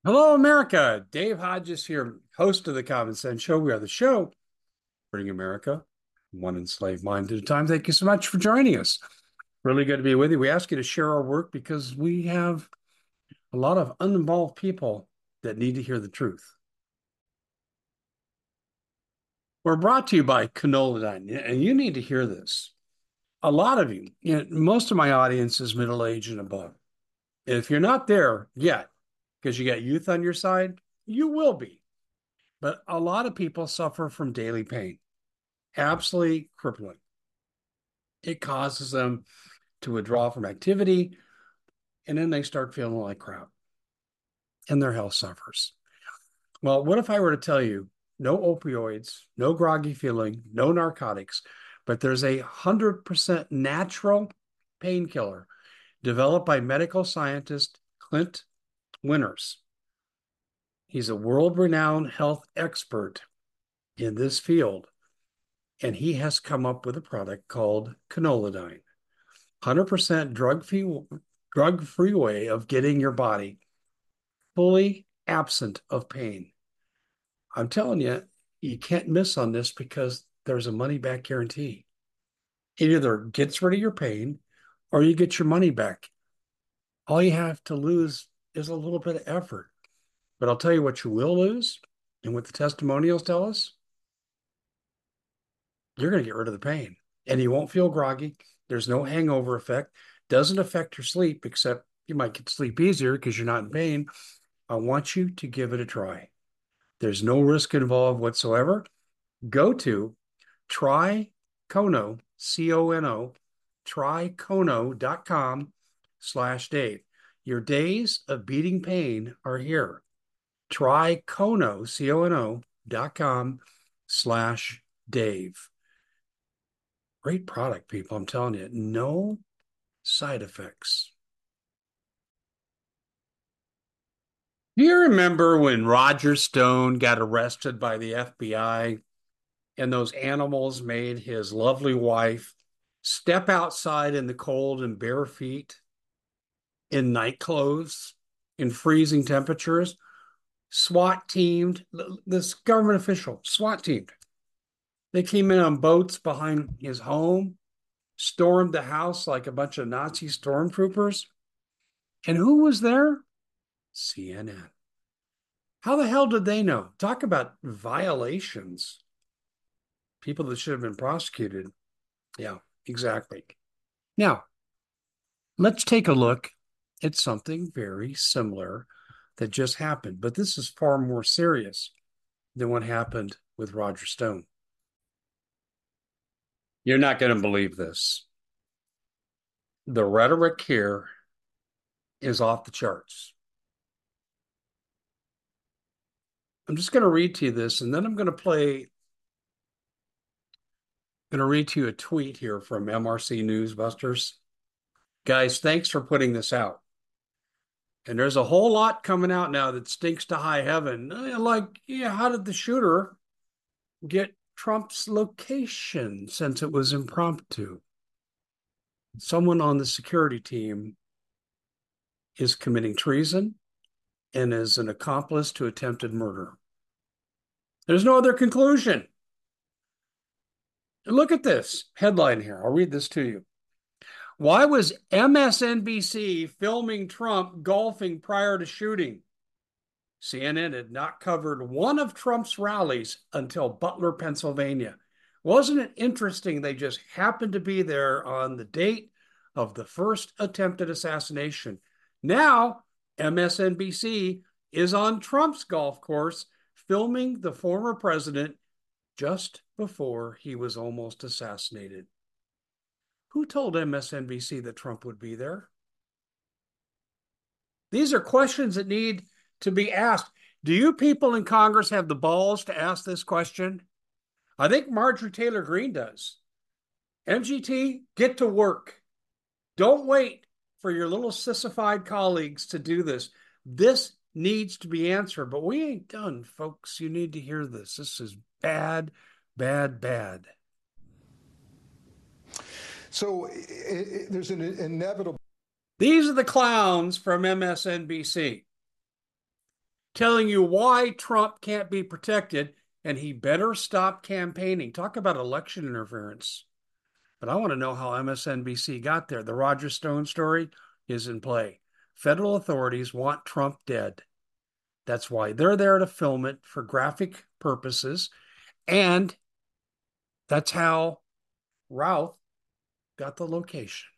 Hello, America. Dave Hodges here, host of the Common Sense Show. We are the show bringing America one enslaved mind at a time. Thank you so much for joining us. Really good to be with you. We ask you to share our work because we have a lot of uninvolved people that need to hear the truth. We're brought to you by Canoladine, and you need to hear this. A lot of most of my audience is middle age and above. If you're not there yet, because you got youth on your side, you will be. But a lot of people suffer from daily pain, absolutely crippling. It causes them to withdraw from activity, and then they start feeling like crap, and their health suffers. Well, what if I were to tell you no opioids, no groggy feeling, no narcotics, but there's 100% natural painkiller developed by medical scientist Clint Winters. He's a world renowned health expert in this field, and he has come up with a product called Canoladine. 100% drug free way of getting your body fully absent of pain. I'm telling you, you can't miss on this because there's a money back guarantee. It either gets rid of your pain or you get your money back. All you have to lose is a little bit of effort. But I'll tell you what you will lose, and what the testimonials tell us, you're going to get rid of the pain and you won't feel groggy. There's no hangover effect. Doesn't affect your sleep, except you might get sleep easier because you're not in pain. I want you to give it a try. There's no risk involved whatsoever. Go to trycono, C-O-N-O, trycono.com/Dave. Your days of beating pain are here. Trycono, CONO.com/Dave. Great product, people. I'm telling you, no side effects. Do you remember when Roger Stone got arrested by the FBI and those animals made his lovely wife step outside in the cold and bare feet in night clothes in freezing temperatures? SWAT teamed, this government official, SWAT teamed. They came in on boats behind his home, stormed the house like a bunch of Nazi stormtroopers. And who was there? CNN. How the hell did they know? Talk about violations. People that should have been prosecuted. Yeah, exactly. Now, let's take a look at something very similar that just happened, but this is far more serious than what happened with Roger Stone. You're not going to believe this. The rhetoric here is off the charts. I'm just going to read to you this, and then I'm going to read to you a tweet here from MRC Newsbusters. Guys, thanks for putting this out. And there's a whole lot coming out now that stinks to high heaven. Like, yeah, how did the shooter get Trump's location since it was impromptu? Someone on the security team is committing treason and is an accomplice to attempted murder. There's no other conclusion. Look at this headline here. I'll read this to you. Why was MSNBC filming Trump golfing prior to shooting? CNN had not covered one of Trump's rallies until Butler, Pennsylvania. Wasn't it interesting? They just happened to be there on the date of the first attempted assassination. Now, MSNBC is on Trump's golf course filming the former president just before he was almost assassinated. Who told MSNBC that Trump would be there? These are questions that need to be asked. Do you people in Congress have the balls to ask this question? I think Marjorie Taylor Greene does. MGT, get to work. Don't wait for your little sissified colleagues to do this. This needs to be answered, but we ain't done, folks. You need to hear this. This is bad, bad, bad. So there's an inevitable. These are the clowns from MSNBC. telling you why Trump can't be protected and he better stop campaigning. Talk about election interference. But I want to know how MSNBC got there. The Roger Stone story is in play. Federal authorities want Trump dead. That's why they're there to film it for graphic purposes. And that's how Routh got the location.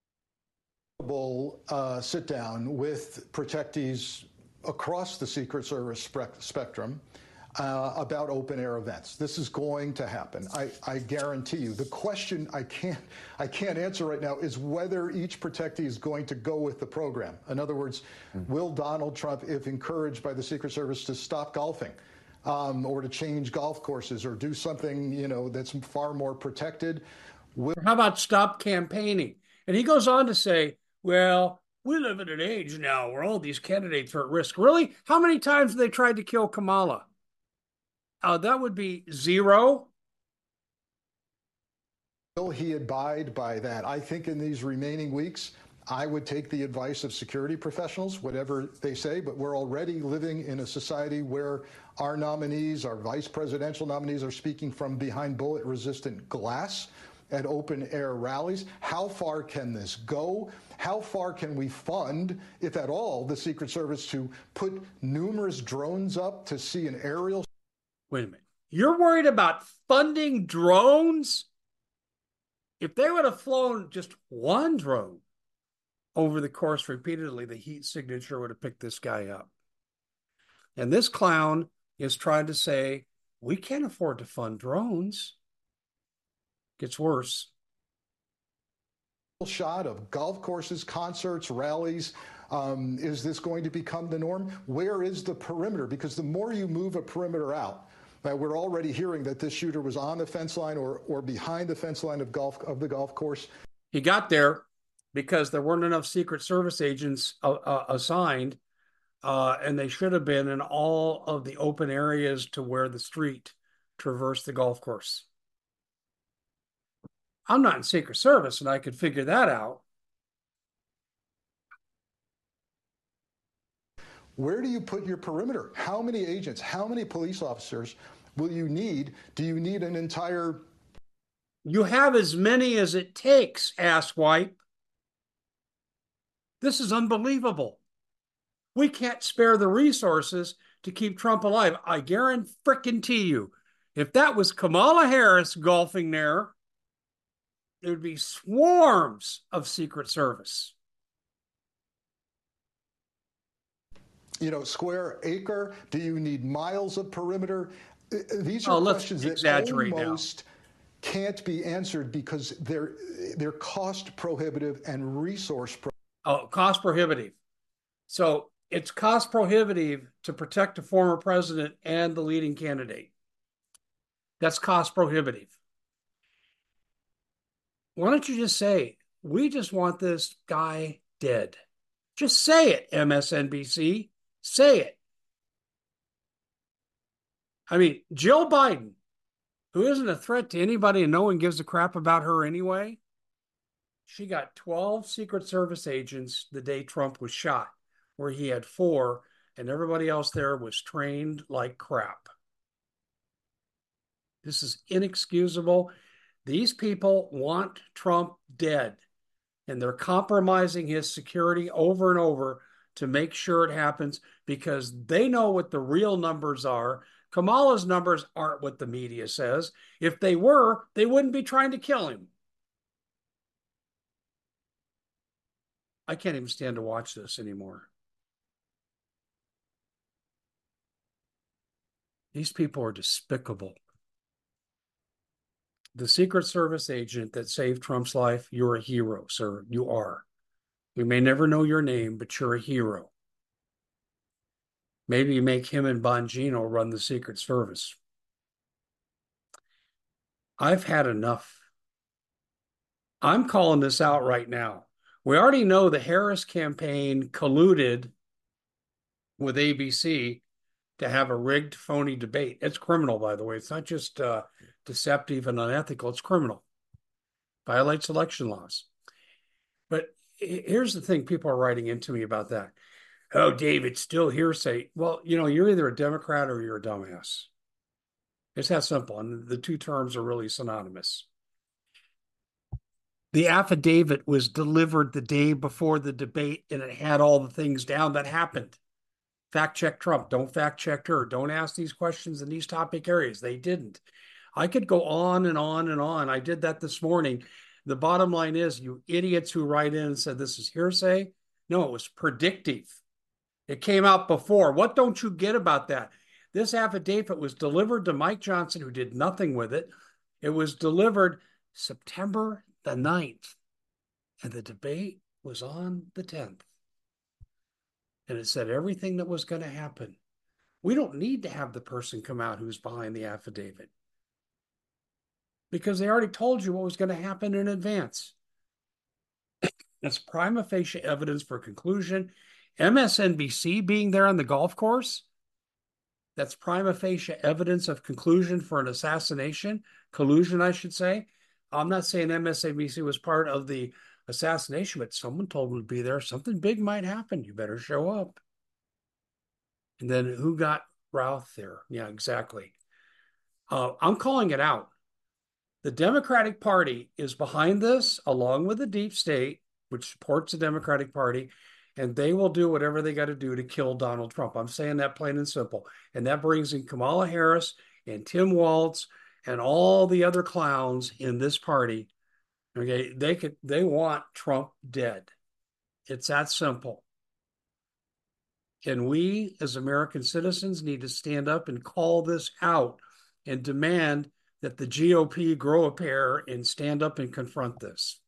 Sit down with protectees across the Secret Service spectrum about open air events. This is going to happen. I guarantee you. The question I can't answer right now is whether each protectee is going to go with the program. In other words, will Donald Trump, if encouraged by the Secret Service to stop golfing, or to change golf courses or do something, that's far more protected? How about stop campaigning? And he goes on to say, well, we live in an age now where all these candidates are at risk. Really? How many times have they tried to kill Kamala? That would be zero. Will he abide by that? I think in these remaining weeks, I would take the advice of security professionals, whatever they say, but we're already living in a society where our nominees, our vice presidential nominees, are speaking from behind bullet-resistant glass at open-air rallies. How far can this go? How far can we fund, if at all, the Secret Service to put numerous drones up to see an aerial? Wait a minute. You're worried about funding drones? If they would have flown just one drone over the course repeatedly, the heat signature would have picked this guy up. And this clown is trying to say, we can't afford to fund drones. Gets worse. Shot of golf courses, concerts, rallies. Is this going to become the norm? Where is the perimeter? Because the more you move a perimeter out, we're already hearing that this shooter was on the fence line or behind the fence line of the golf course. He got there because there weren't enough Secret Service agents assigned, and they should have been in all of the open areas to where the street traversed the golf course. I'm not in Secret Service, and I could figure that out. Where do you put your perimeter? How many agents, how many police officers will you need? Do you need an entire... You have as many as it takes, asswipe. This is unbelievable. We can't spare the resources to keep Trump alive. I guarantee you, if that was Kamala Harris golfing there, there would be swarms of Secret Service. Square acre? Do you need miles of perimeter? These are questions that almost can't be answered because they're cost prohibitive and resource prohibitive. Cost prohibitive. So it's cost prohibitive to protect a former president and the leading candidate. That's cost prohibitive. Why don't you just say, we just want this guy dead? Just say it, MSNBC. Say it. I mean, Jill Biden, who isn't a threat to anybody and no one gives a crap about her anyway, she got 12 Secret Service agents the day Trump was shot, where he had 4, and everybody else there was trained like crap. This is inexcusable. These people want Trump dead, and they're compromising his security over and over to make sure it happens because they know what the real numbers are. Kamala's numbers aren't what the media says. If they were, they wouldn't be trying to kill him. I can't even stand to watch this anymore. These people are despicable. The Secret Service agent that saved Trump's life, you're a hero, sir. You are. We may never know your name, but you're a hero. Maybe you make him and Bongino run the Secret Service. I've had enough. I'm calling this out right now. We already know the Harris campaign colluded with ABC to have a rigged, phony debate. It's criminal, by the way. It's not just deceptive and unethical. It's criminal. Violates election laws. But here's the thing people are writing into me about that. Oh, Dave, it's still hearsay. Well, you're either a Democrat or you're a dumbass. It's that simple. And the two terms are really synonymous. The affidavit was delivered the day before the debate and it had all the things down that happened. Fact check Trump. Don't fact check her. Don't ask these questions in these topic areas. They didn't. I could go on and on and on. I did that this morning. The bottom line is, you idiots who write in and said this is hearsay. No, it was predictive. It came out before. What don't you get about that? This affidavit was delivered to Mike Johnson, who did nothing with it. It was delivered September the 9th, and the debate was on the 10th. And it said everything that was going to happen. We don't need to have the person come out who's behind the affidavit because they already told you what was going to happen in advance. That's prima facie evidence for conclusion. MSNBC being there on the golf course, that's prima facie evidence of conclusion for an assassination, collusion, I should say. I'm not saying MSNBC was part of the assassination, but someone told them to be there. Something big might happen. You better show up. And then who got Routh there? Yeah, exactly. I'm calling it out. The Democratic Party is behind this, along with the deep state, which supports the Democratic Party, and they will do whatever they got to do to kill Donald Trump. I'm saying that plain and simple. And that brings in Kamala Harris and Tim Walz and all the other clowns in this party. Okay, they want Trump dead. It's that simple. And we, as American citizens, need to stand up and call this out and demand that the GOP grow a pair and stand up and confront this.